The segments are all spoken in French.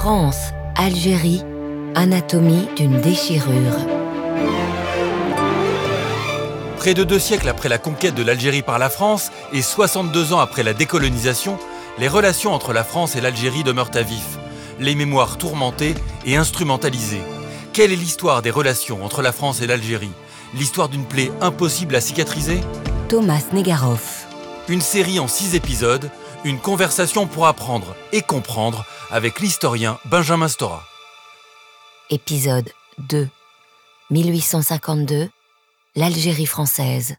France, Algérie, anatomie d'une déchirure. Près de 2 siècles après la conquête de l'Algérie par la France et 62 ans après la décolonisation, les relations entre la France et l'Algérie demeurent à vif, les mémoires tourmentées et instrumentalisées. Quelle est l'histoire des relations entre la France et l'Algérie? L'histoire d'une plaie impossible à cicatriser? Thomas Negaroff. Une série en 6 épisodes, une conversation pour apprendre et comprendre avec l'historien Benjamin Stora. Épisode 2. 1852. L'Algérie française.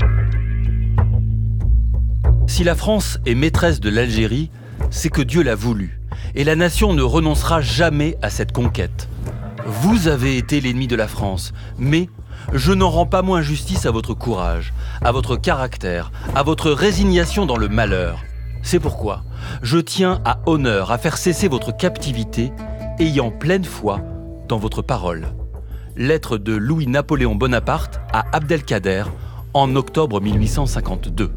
Si la France est maîtresse de l'Algérie, c'est que Dieu l'a voulu. Et la nation ne renoncera jamais à cette conquête. Vous avez été l'ennemi de la France, mais je n'en rends pas moins justice à votre courage, à votre caractère, à votre résignation dans le malheur. C'est pourquoi je tiens à honneur à faire cesser votre captivité, ayant pleine foi dans votre parole. Lettre de Louis-Napoléon Bonaparte à Abdelkader en octobre 1852.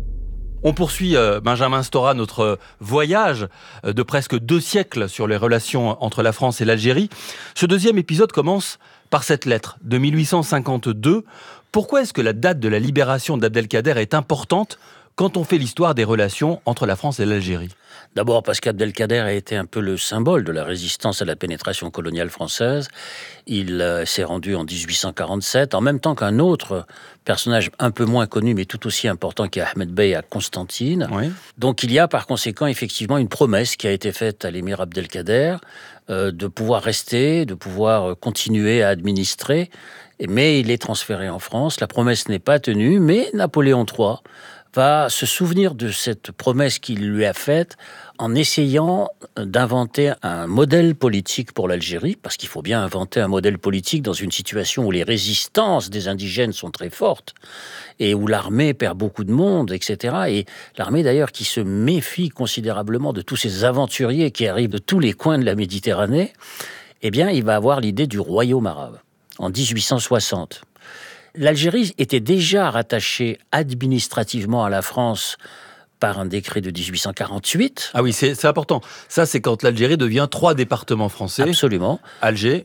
On poursuit, Benjamin Stora, notre voyage de presque 2 siècles sur les relations entre la France et l'Algérie. Ce 2e épisode commence par cette lettre de 1852. Pourquoi est-ce que la date de la libération d'Abdelkader est importante quand on fait l'histoire des relations entre la France et l'Algérie? D'abord parce qu'Abdelkader a été un peu le symbole de la résistance à la pénétration coloniale française. Il s'est rendu en 1847, en même temps qu'un autre personnage un peu moins connu, mais tout aussi important, qui est Ahmed Bey à Constantine. Oui. Donc il y a par conséquent effectivement une promesse qui a été faite à l'émir Abdelkader de pouvoir rester, de pouvoir continuer à administrer, mais il est transféré en France. La promesse n'est pas tenue, mais Napoléon III va se souvenir de cette promesse qu'il lui a faite en essayant d'inventer un modèle politique pour l'Algérie, parce qu'il faut bien inventer un modèle politique dans une situation où les résistances des indigènes sont très fortes et où l'armée perd beaucoup de monde, etc. Et l'armée d'ailleurs qui se méfie considérablement de tous ces aventuriers qui arrivent de tous les coins de la Méditerranée, eh bien il va avoir l'idée du royaume arabe en 1860. L'Algérie était déjà rattachée administrativement à la France par un décret de 1848. Ah oui, c'est important. Ça, c'est quand l'Algérie devient 3 départements français. Absolument. Alger,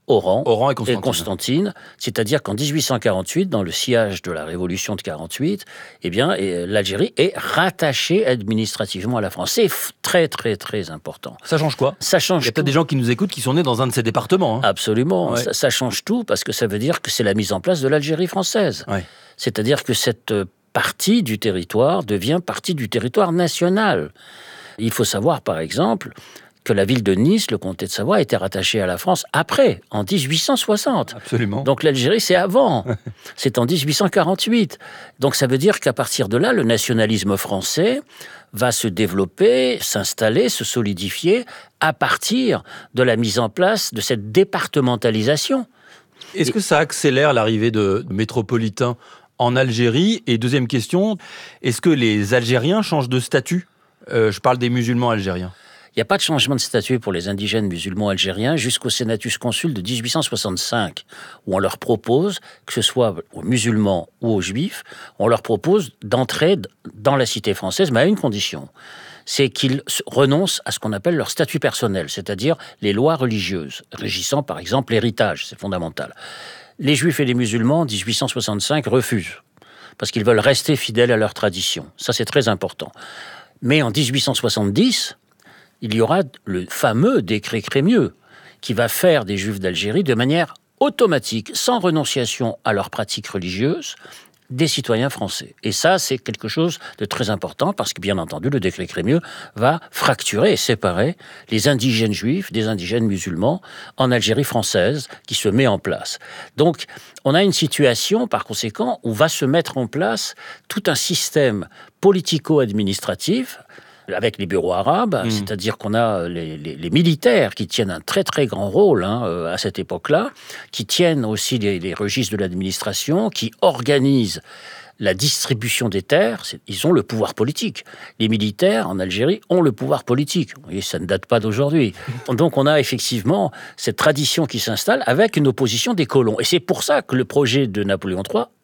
Oran et Constantine. C'est-à-dire qu'en 1848, dans le sillage de la Révolution de 48, eh bien, l'Algérie est rattachée administrativement à la France. C'est très, très, très important. Ça change quoi? Ça change. Il y a peut-être des gens qui nous écoutent qui sont nés dans un de ces départements. Hein. Absolument. Ouais. Ça change tout parce que ça veut dire que c'est la mise en place de l'Algérie française. Ouais. C'est-à-dire que cette partie du territoire devient partie du territoire national. Il faut savoir, par exemple, que la ville de Nice, le comté de Savoie, était rattaché à la France après, en 1860. Absolument. Donc l'Algérie, c'est avant. C'est en 1848. Donc ça veut dire qu'à partir de là, le nationalisme français va se développer, s'installer, se solidifier à partir de la mise en place de cette départementalisation. Est-ce que ça accélère l'arrivée de métropolitains en Algérie? Et deuxième question, est-ce que les Algériens changent de statut? Je parle des musulmans algériens. Il n'y a pas de changement de statut pour les indigènes musulmans algériens jusqu'au Senatus Consul de 1865, où on leur propose, que ce soit aux musulmans ou aux juifs, on leur propose d'entrer dans la cité française, mais à une condition. C'est qu'ils renoncent à ce qu'on appelle leur statut personnel, c'est-à-dire les lois religieuses, régissant par exemple l'héritage, c'est fondamental. Les juifs et les musulmans, en 1865, refusent, parce qu'ils veulent rester fidèles à leur tradition. Ça, c'est très important. Mais en 1870, il y aura le fameux décret Crémieux qui va faire des Juifs d'Algérie de manière automatique, sans renonciation à leurs pratiques religieuses, des citoyens français. Et ça, c'est quelque chose de très important parce que, bien entendu, le décret Crémieux va fracturer et séparer les indigènes juifs des indigènes musulmans en Algérie française qui se met en place. Donc, on a une situation, par conséquent, où va se mettre en place tout un système politico-administratif avec les bureaux arabes, c'est-à-dire qu'on a les militaires qui tiennent un très très grand rôle à cette époque-là, qui tiennent aussi les registres de l'administration, qui organisent la distribution des terres. Ils ont le pouvoir politique. Les militaires en Algérie ont le pouvoir politique. Vous voyez, ça ne date pas d'aujourd'hui. Donc on a effectivement cette tradition qui s'installe avec une opposition des colons. Et c'est pour ça que le projet de Napoléon III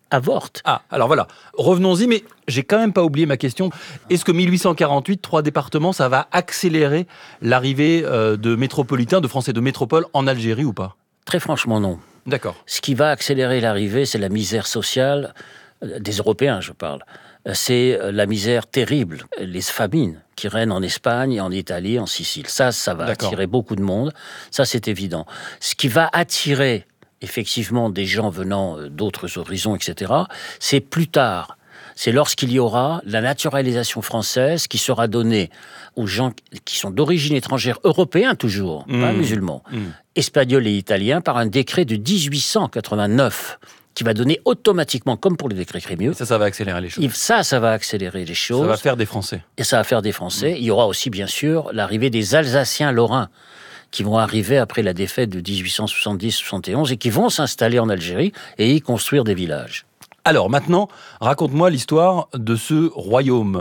avorte. Ah, alors voilà, revenons-y, mais j'ai quand même pas oublié ma question. Est-ce que 1848, 3 départements, ça va accélérer l'arrivée de métropolitains, de Français de métropole en Algérie ou pas ? Très franchement, non. D'accord. Ce qui va accélérer l'arrivée, c'est la misère sociale, des Européens, je parle. C'est la misère terrible, les famines qui règnent en Espagne, en Italie, en Sicile. Ça va attirer beaucoup de monde, ça c'est évident. Ce qui va attirer effectivement des gens venant d'autres horizons, etc., c'est plus tard. C'est lorsqu'il y aura la naturalisation française qui sera donnée aux gens qui sont d'origine étrangère, européens toujours, pas musulmans, espagnols et italiens, par un décret de 1889, qui va donner automatiquement, comme pour le décret Crémieux... Ça va accélérer les choses. Ça va accélérer les choses. Ça va faire des Français. Et ça va faire des Français. Il y aura aussi, bien sûr, l'arrivée des Alsaciens lorrains, qui vont arriver après la défaite de 1870-71 et qui vont s'installer en Algérie et y construire des villages. Alors maintenant, raconte-moi l'histoire de ce royaume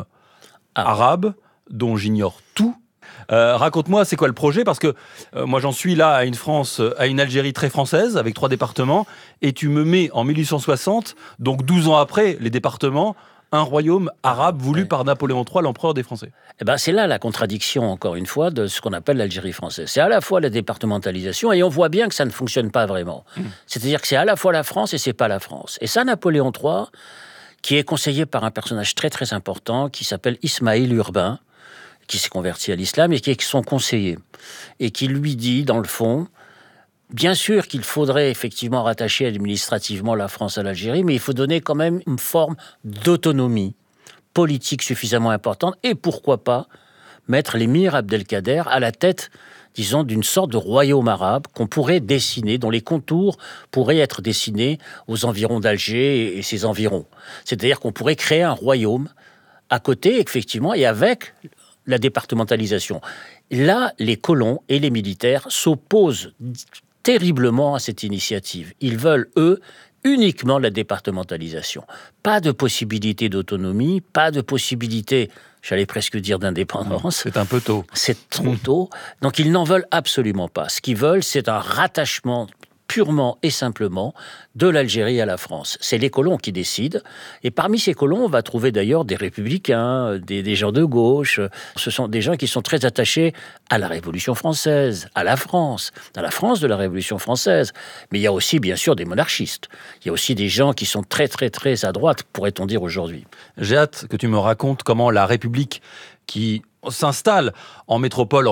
arabe dont j'ignore tout. Raconte-moi, c'est quoi le projet ? Parce que moi, j'en suis là à une France, à une Algérie très française, avec 3 départements, et tu me mets en 1860, donc 12 ans après les départements, un royaume arabe voulu par Napoléon III, l'empereur des Français. Eh ben, c'est là la contradiction, encore une fois, de ce qu'on appelle l'Algérie française. C'est à la fois la départementalisation, et on voit bien que ça ne fonctionne pas vraiment. C'est-à-dire que c'est à la fois la France et c'est pas la France. Et ça, Napoléon III, qui est conseillé par un personnage très très important, qui s'appelle Ismaïl Urbain, qui s'est converti à l'islam et qui est son conseiller, et qui lui dit, dans le fond, bien sûr qu'il faudrait effectivement rattacher administrativement la France à l'Algérie, mais il faut donner quand même une forme d'autonomie politique suffisamment importante, et pourquoi pas mettre l'émir Abdelkader à la tête, disons, d'une sorte de royaume arabe qu'on pourrait dessiner, dont les contours pourraient être dessinés aux environs d'Alger et ses environs. C'est-à-dire qu'on pourrait créer un royaume à côté, effectivement, et avec la départementalisation. Là, les colons et les militaires s'opposent terriblement à cette initiative. Ils veulent, eux, uniquement la départementalisation. Pas de possibilité d'autonomie, pas de possibilité, j'allais presque dire d'indépendance. C'est un peu tôt. C'est trop tôt. Donc ils n'en veulent absolument pas. Ce qu'ils veulent, c'est un rattachement purement et simplement de l'Algérie à la France. C'est les colons qui décident. Et parmi ces colons, on va trouver d'ailleurs des républicains, des gens de gauche. Ce sont des gens qui sont très attachés à la Révolution française, à la France de la Révolution française. Mais il y a aussi, bien sûr, des monarchistes. Il y a aussi des gens qui sont très, très, très à droite, pourrait-on dire aujourd'hui. J'ai hâte que tu me racontes comment la République qui s'installe en métropole en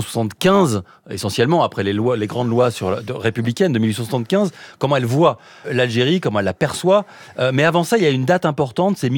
1875, essentiellement après les grandes lois républicaines de 1875, comment elle voit l'Algérie, comment elle la perçoit. Mais avant ça, il y a une date importante, c'est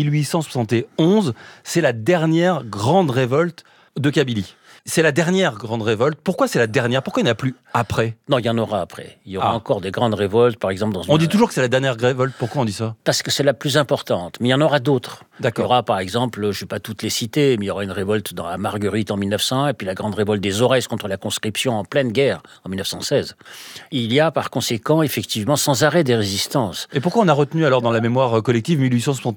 1871, c'est la dernière grande révolte de Kabylie. C'est la dernière grande révolte. Pourquoi c'est la dernière ? Pourquoi il n'y en a plus après ? Non, il y en aura après. Il y aura encore des grandes révoltes, par exemple. On dit toujours que c'est la dernière révolte. Pourquoi on dit ça ? Parce que c'est la plus importante. Mais il y en aura d'autres. D'accord. Il y aura, par exemple, je ne vais pas toutes les citer, mais il y aura une révolte dans la Marguerite en 1900, et puis la grande révolte des Aurès contre la conscription en pleine guerre en 1916. Il y a, par conséquent, effectivement, sans arrêt des résistances. Et pourquoi on a retenu alors dans la mémoire collective 1871 ?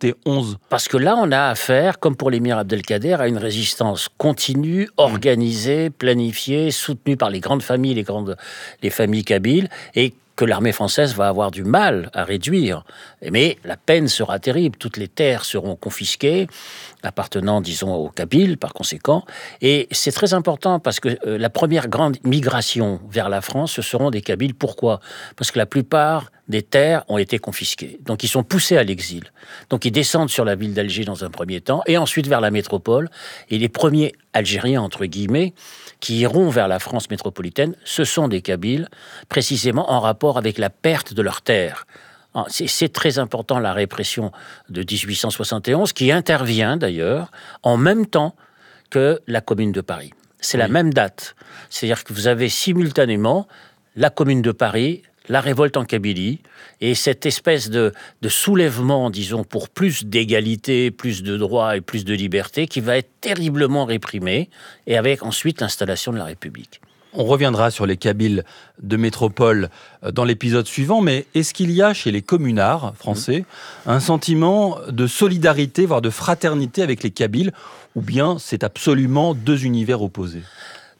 Parce que là, on a affaire, comme pour l'émir Abdelkader, à une résistance continue, organisée, planifiée, soutenue par les grandes familles, les familles kabyles, et que l'armée française va avoir du mal à réduire. Mais la peine sera terrible. Toutes les terres seront confisquées, appartenant, disons, aux Kabyles, par conséquent. Et c'est très important parce que la première grande migration vers la France, ce seront des Kabyles. Pourquoi ? Parce que la plupart des terres ont été confisquées. Donc, ils sont poussés à l'exil. Donc, ils descendent sur la ville d'Alger dans un premier temps, et ensuite vers la métropole. Et les premiers Algériens, entre guillemets, qui iront vers la France métropolitaine, ce sont des Kabyles, précisément en rapport avec la perte de leurs terres. C'est très important, la répression de 1871, qui intervient d'ailleurs en même temps que la Commune de Paris. C'est la même date. C'est-à-dire que vous avez simultanément la Commune de Paris, la révolte en Kabylie, et cette espèce de soulèvement, disons, pour plus d'égalité, plus de droits et plus de liberté, qui va être terriblement réprimé, et avec ensuite l'installation de la République. On reviendra sur les Kabyles de métropole dans l'épisode suivant, mais est-ce qu'il y a chez les communards français un sentiment de solidarité, voire de fraternité avec les Kabyles, ou bien c'est absolument deux univers opposés ?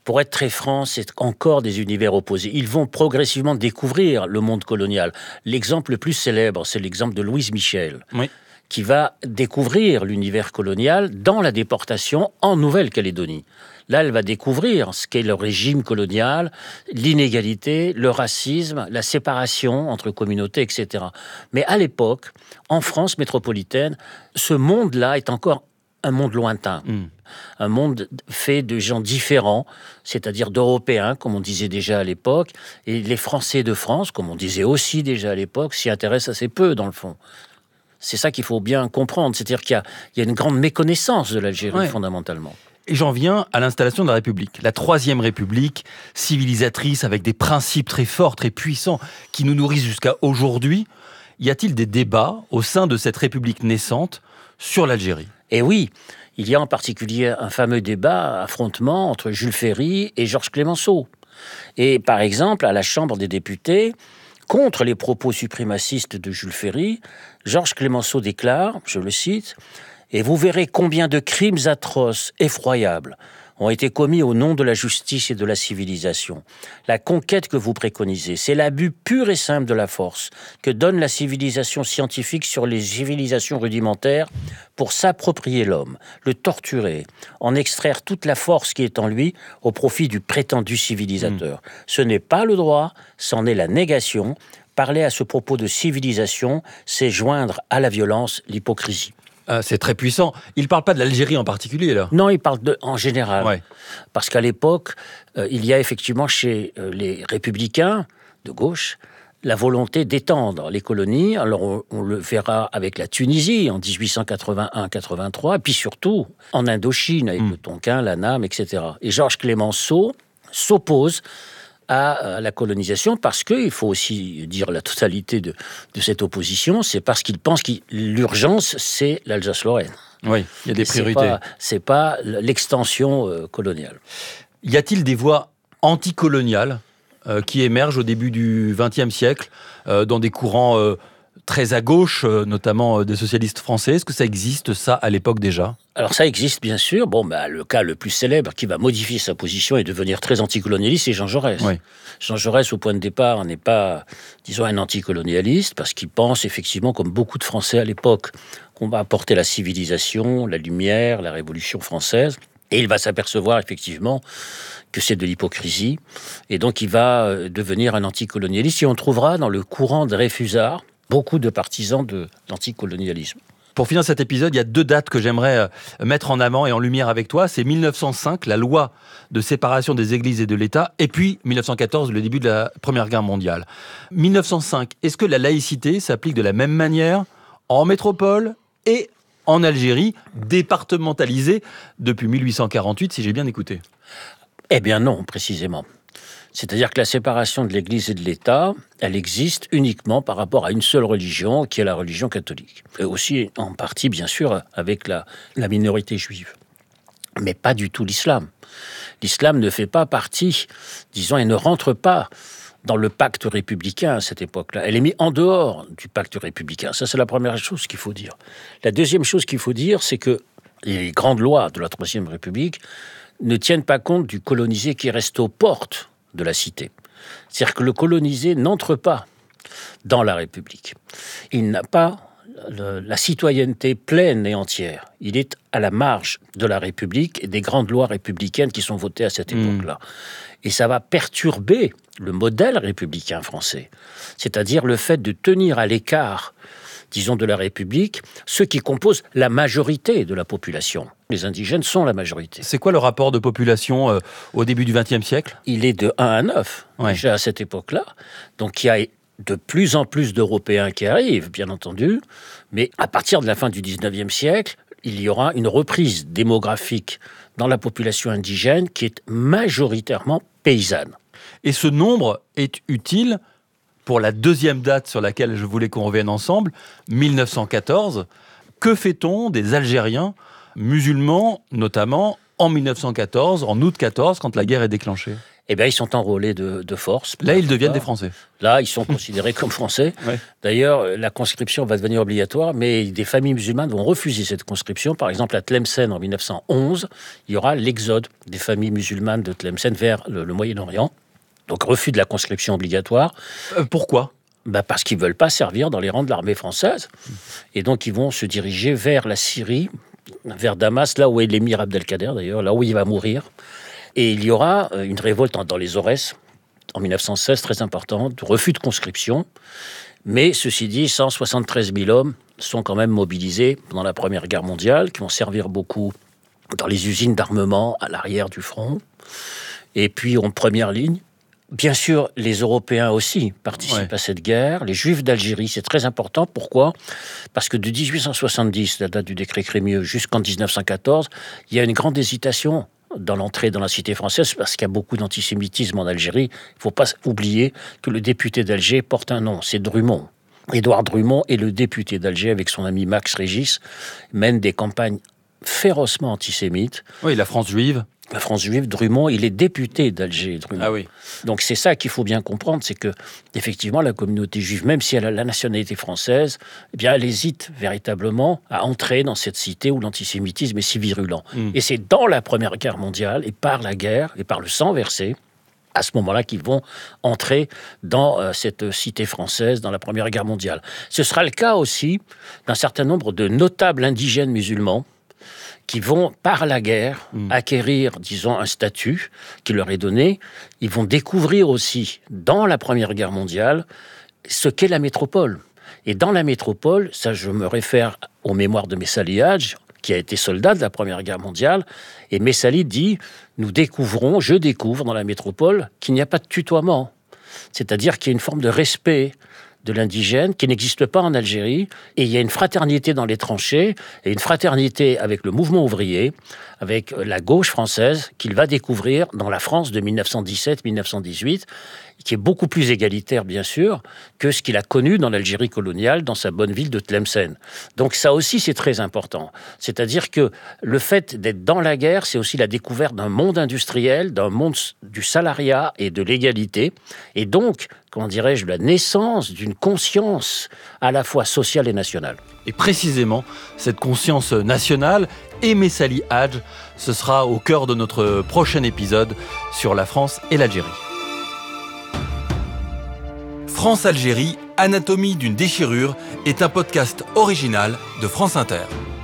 pour être très franc, c'est encore des univers opposés. Ils vont progressivement découvrir le monde colonial. L'exemple le plus célèbre, c'est l'exemple de Louise Michel, Oui. qui va découvrir l'univers colonial dans la déportation en Nouvelle-Calédonie. Là, elle va découvrir ce qu'est le régime colonial, l'inégalité, le racisme, la séparation entre communautés, etc. Mais à l'époque, en France métropolitaine, ce monde-là est encore un monde lointain. Un monde fait de gens différents, c'est-à-dire d'Européens, comme on disait déjà à l'époque, et les Français de France, comme on disait aussi déjà à l'époque, s'y intéressent assez peu, dans le fond. C'est ça qu'il faut bien comprendre, c'est-à-dire qu'il y a une grande méconnaissance de l'Algérie, fondamentalement. Et j'en viens à l'installation de la République. La Troisième République, civilisatrice, avec des principes très forts, très puissants, qui nous nourrissent jusqu'à aujourd'hui. Y a-t-il des débats au sein de cette République naissante sur l'Algérie ? Et oui, il y a en particulier un fameux débat, affrontement entre Jules Ferry et Georges Clemenceau. Et par exemple, à la Chambre des députés, contre les propos suprémacistes de Jules Ferry, Georges Clemenceau déclare, je le cite, « Et vous verrez combien de crimes atroces, effroyables, ont été commis au nom de la justice et de la civilisation. La conquête que vous préconisez, c'est l'abus pur et simple de la force que donne la civilisation scientifique sur les civilisations rudimentaires pour s'approprier l'homme, le torturer, en extraire toute la force qui est en lui au profit du prétendu civilisateur. Ce n'est pas le droit, c'en est la négation. Parler à ce propos de civilisation, c'est joindre à la violence l'hypocrisie. » C'est très puissant. Il ne parle pas de l'Algérie en particulier, là. Non, il parle en général. Ouais. Parce qu'à l'époque, il y a effectivement chez les républicains de gauche la volonté d'étendre les colonies. Alors on le verra avec la Tunisie en 1881-83, et puis surtout en Indochine avec le Tonkin, l'Annam, etc. Et Georges Clemenceau s'oppose à la colonisation, parce qu'il faut aussi dire la totalité de cette opposition, c'est parce qu'il pense que l'urgence, c'est l'Alsace-Lorraine. Oui, il y a des priorités. C'est pas l'extension coloniale. Y a-t-il des voix anticoloniales qui émergent au début du XXe siècle dans des courants très à gauche, notamment des socialistes français? Est-ce que ça existe, ça, à l'époque déjà ? Alors ça existe, bien sûr. Le cas le plus célèbre qui va modifier sa position et devenir très anticolonialiste, c'est Jean Jaurès. Oui. Jean Jaurès, au point de départ, n'est pas, disons, un anticolonialiste, parce qu'il pense effectivement, comme beaucoup de Français à l'époque, qu'on va apporter la civilisation, la lumière, la Révolution française. Et il va s'apercevoir effectivement que c'est de l'hypocrisie. Et donc il va devenir un anticolonialiste. Et on trouvera dans le courant de Dreyfusard beaucoup de partisans de l'anticolonialisme. Pour finir cet épisode, il y a 2 dates que j'aimerais mettre en avant et en lumière avec toi. C'est 1905, la loi de séparation des églises et de l'État, et puis 1914, le début de la Première Guerre mondiale. 1905, est-ce que la laïcité s'applique de la même manière en métropole et en Algérie, départementalisée depuis 1848, si j'ai bien écouté? Eh bien non, précisément. C'est-à-dire que la séparation de l'Église et de l'État, elle existe uniquement par rapport à une seule religion, qui est la religion catholique. Et aussi, en partie, bien sûr, avec la minorité juive. Mais pas du tout l'islam. L'islam ne fait pas partie, disons, elle ne rentre pas dans le pacte républicain à cette époque-là. Elle est mise en dehors du pacte républicain. Ça, c'est la première chose qu'il faut dire. La deuxième chose qu'il faut dire, c'est que les grandes lois de la Troisième République ne tiennent pas compte du colonisé qui reste aux portes de la cité. C'est-à-dire que le colonisé n'entre pas dans la République. Il n'a pas la citoyenneté pleine et entière. Il est à la marge de la République et des grandes lois républicaines qui sont votées à cette époque-là. Et ça va perturber le modèle républicain français. C'est-à-dire le fait de tenir à l'écart, disons, de la République, ceux qui composent la majorité de la population. Les indigènes sont la majorité. C'est quoi le rapport de population au début du XXe siècle ? Il est de 1 à 9, déjà à cette époque-là. Donc il y a de plus en plus d'Européens qui arrivent, bien entendu. Mais à partir de la fin du XIXe siècle, il y aura une reprise démographique dans la population indigène qui est majoritairement paysanne. Et ce nombre est utile pour la deuxième date sur laquelle je voulais qu'on revienne ensemble, 1914. Que fait-on des Algériens musulmans, notamment en 1914, en août 14, quand la guerre est déclenchée ? eh bien, ils sont enrôlés de force. Là, ils deviennent des Français. Là, ils sont considérés comme Français. Ouais. D'ailleurs, la conscription va devenir obligatoire, mais des familles musulmanes vont refuser cette conscription. Par exemple, à Tlemcen, en 1911, il y aura l'exode des familles musulmanes de Tlemcen vers le Moyen-Orient. Donc, refus de la conscription obligatoire. Pourquoi ? Parce qu'ils ne veulent pas servir dans les rangs de l'armée française. Et donc, ils vont se diriger vers la Syrie, vers Damas, là où est l'émir Abdelkader, d'ailleurs, là où il va mourir. Et il y aura une révolte dans les Aurès, en 1916, très importante, refus de conscription. Mais ceci dit, 173 000 hommes sont quand même mobilisés pendant la Première Guerre mondiale, qui vont servir beaucoup dans les usines d'armement à l'arrière du front, et puis en première ligne. Bien sûr, les Européens aussi participent à cette guerre. Les Juifs d'Algérie, c'est très important. Pourquoi ? Parce que de 1870, la date du décret Crémieux, jusqu'en 1914, il y a une grande hésitation dans l'entrée dans la cité française, parce qu'il y a beaucoup d'antisémitisme en Algérie. Il ne faut pas oublier que le député d'Alger porte un nom, c'est Drummond. Édouard Drummond est le député d'Alger, avec son ami Max Régis, mène des campagnes férocement antisémites. Oui, la France juive. La France juive, Drummond, il est député d'Alger, Drummond. Ah oui. Donc c'est ça qu'il faut bien comprendre, c'est que effectivement la communauté juive, même si elle a la nationalité française, eh bien elle hésite véritablement à entrer dans cette cité où l'antisémitisme est si virulent. Et c'est dans la Première Guerre mondiale et par la guerre et par le sang versé, à ce moment-là, qu'ils vont entrer dans cette cité française dans la Première Guerre mondiale. Ce sera le cas aussi d'un certain nombre de notables indigènes musulmans qui vont, par la guerre, acquérir, disons, un statut qui leur est donné. Ils vont découvrir aussi, dans la Première Guerre mondiale, ce qu'est la métropole. Et dans la métropole, ça je me réfère aux mémoires de Messali Hadj, qui a été soldat de la Première Guerre mondiale, et Messali dit « je découvre dans la métropole qu'il n'y a pas de tutoiement ». C'est-à-dire qu'il y a une forme de respect de l'indigène qui n'existe pas en Algérie, et il y a une fraternité dans les tranchées, et une fraternité avec le mouvement ouvrier, avec la gauche française, qu'il va découvrir dans la France de 1917-1918, qui est beaucoup plus égalitaire, bien sûr, que ce qu'il a connu dans l'Algérie coloniale, dans sa bonne ville de Tlemcen. Donc ça aussi, c'est très important. C'est-à-dire que le fait d'être dans la guerre, c'est aussi la découverte d'un monde industriel, d'un monde du salariat et de l'égalité, et donc, comment dirais-je, la naissance d'une conscience à la fois sociale et nationale. Et précisément, cette conscience nationale et Messali Hadj, ce sera au cœur de notre prochain épisode sur la France et l'Algérie. France-Algérie, anatomie d'une déchirure est un podcast original de France Inter.